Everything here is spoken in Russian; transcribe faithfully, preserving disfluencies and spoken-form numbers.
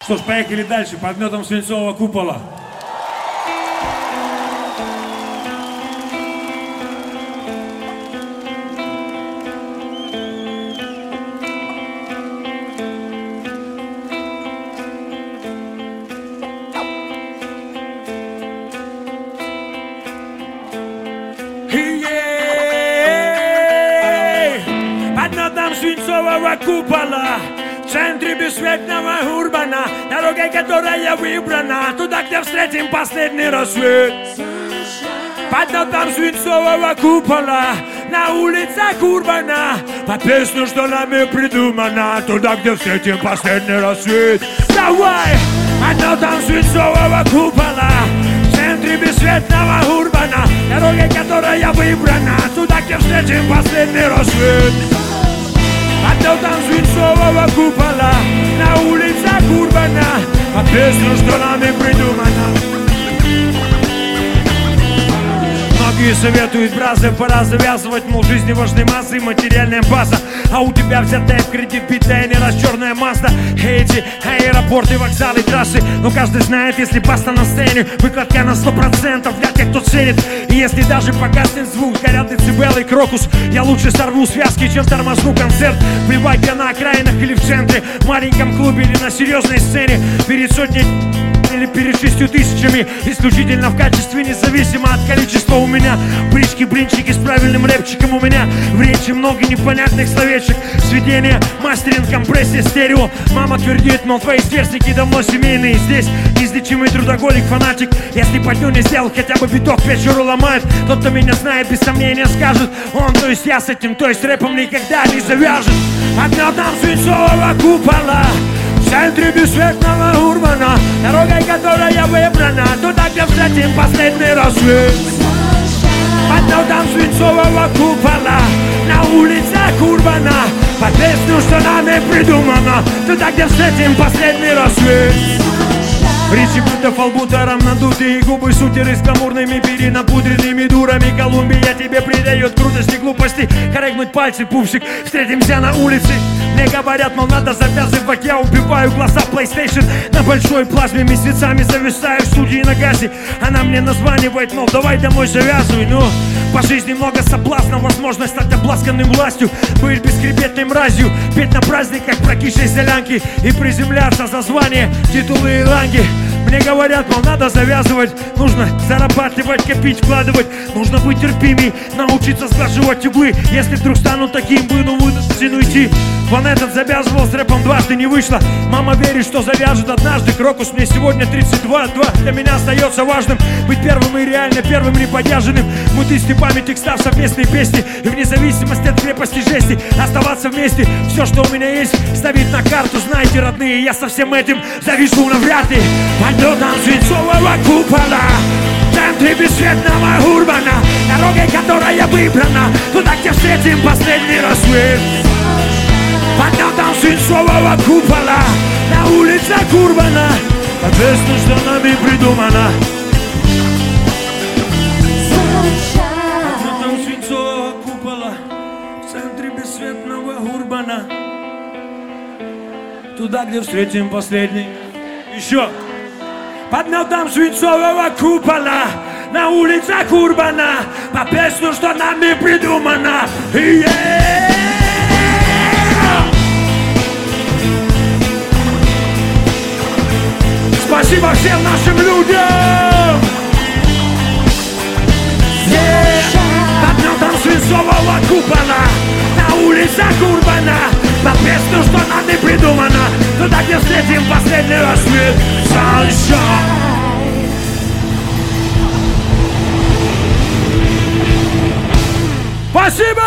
Что ж, поехали дальше, под гнетом свинцового купола. Свинцового купола, в центре бесцветного урбана, дорогой, которая выбрана, туда, где встретим последний рассвет. Под нотам свинцового купола, на улицах урбана, по песню, что нами придумана, туда, где встретим последний рассвет. Давай! Под нотам свинцового купола, в центре бесцветного урбана, дорогой, которая выбрана, туда, где встретим последний рассвет. Под нотам свинцового купола, на улицах урбана, по песню, что нами придумана. Многие советуют, бразы, пора завязывать, мол, жизни важны массы, материальная база. А у тебя взятая в кредит, битая не раз черная Мазда. Эти аэропорты, вокзалы, трассы, но каждый знает, если баста на сцене, выкладка на сто процентов для тех, кто ценит. И если даже погаснет звук, горят децибелы, крокус, я лучше сорву связки, чем тормозну концерт. Плевать я на окраинах или в центре, в маленьком клубе или на серьезной сцене, перед сотней или перед шестью тысячами, исключительно в качестве, независимо от количества у меня. Брички, блинчики с правильным рэпчиком у меня. В речи много непонятных словечек. Сведение, мастеринг, компрессия, стерео. Мама твердит, мол, твои сверстники давно семейные. Здесь неизлечимый трудоголик, фанатик. Если подню не сделал хотя бы биток, печеру ломает. Тот, кто меня знает, без сомнения скажет: он, то есть я с этим, то есть рэпом никогда не завяжет. Под нотам свинцового купола, в центре бесцветного урбана, дорогой, которая выбрана, туда, где встретим последний рассвет. Под нотам свинцового купола, на улицах урбана, по песню, что нами придумано, туда, где встретим последний рассвет. Речи будто фалбутером надутые губы, шутеры с гламурными перенапудренными дурами. Колумбия тебе придает крутости, глупости, корректнуть пальцы, пупсик. Встретимся на улице, мне говорят, мол, надо завязывать. Я убиваю глаза PlayStation на большой плазме, месяцами зависаю в студии на газе. Она мне названивает, мол, давай домой завязывай. Ну, по жизни много соблазнов, возможность стать обласканным властью, быть бескребетной мразью, петь на праздниках прокисшей солянки и приземляться за звание, титулы и ранги. Мне говорят, мол, надо завязывать, нужно зарабатывать, копить, вкладывать, нужно быть терпимей, научиться сглаживать углы. Если вдруг стану таким, буду вынужден уйти. Вон этот завязывал с рэпом, дважды не вышло. Мама верит, что завяжет однажды. Крокус, мне сегодня тридцать два, два. Для меня остается важным быть первым и реально первым неподержанным. Мутисты памяти, став совместные песни, и вне зависимости от крепости жести оставаться вместе. Все, что у меня есть, ставить на карту. Знаете, родные, я со всем этим завишу навряд ли. Под нотам свинцового купола, в центре бесцветного урбана, дорогой, которая выбрана, туда, где встретим последний рассвет. Под нотам свинцового купола, на улицах урбана, по песню, что нами придумана. Под нотам свинцового купола, в центре бесцветного урбана, туда, где встретим последний. Еще. Под нотам свинцового купола, на улицах урбана, по песню, что нами придумана. Yeah! Спасибо всем нашим людям! Yeah! Под нотам свинцового купола, на улицах урбана, по песню, что нами придумана, туда, где встретим последний рассвет. Sunshine. Спасибо!